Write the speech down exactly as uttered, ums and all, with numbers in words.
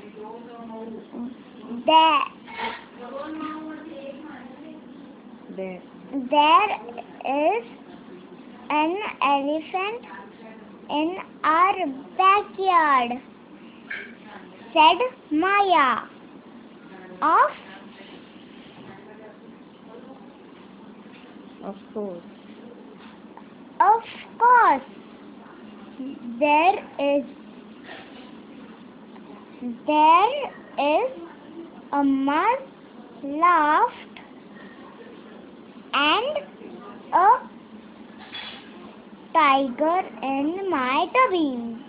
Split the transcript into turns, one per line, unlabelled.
There,
There.
there is an elephant in our backyard, said Maya. Of,
Of course.
of course, there is. There is. Amma laughed, and a tiger in my tubby.